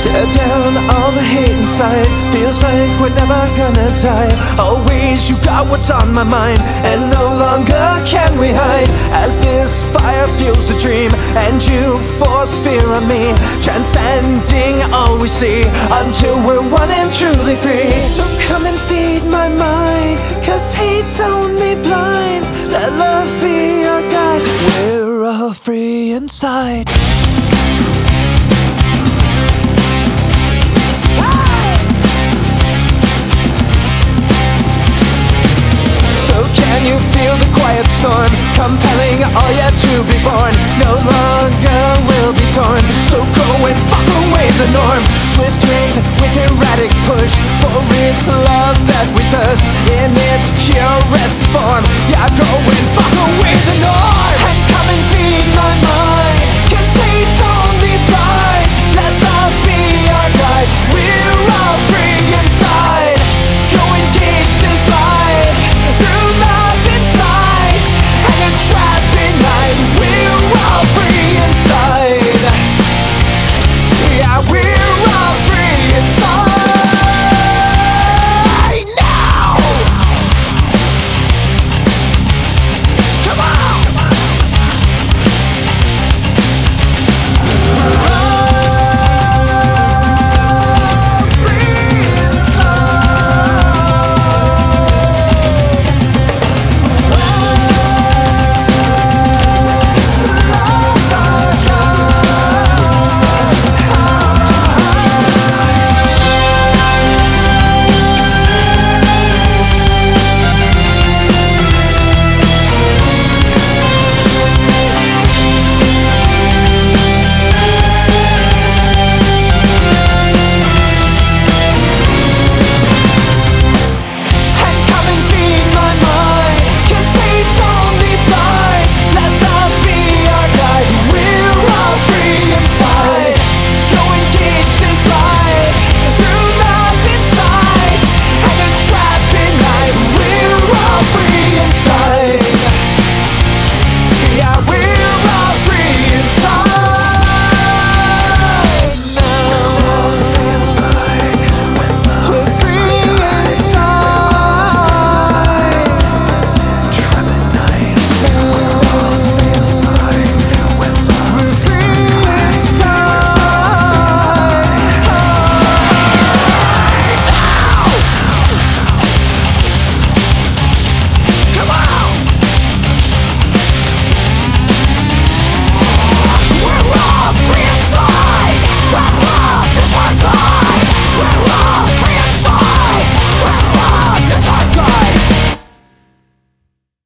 Tear down all the hate inside. Feels like we're never gonna die. Always you got what's on my mind, and no longer can we hide. As this fire fuels the dream, and you force fear on me, transcending all we see, until we're one and truly free. So come and feed my mind, 'cause hate only blinds. Let love be our guide. We're all free inside.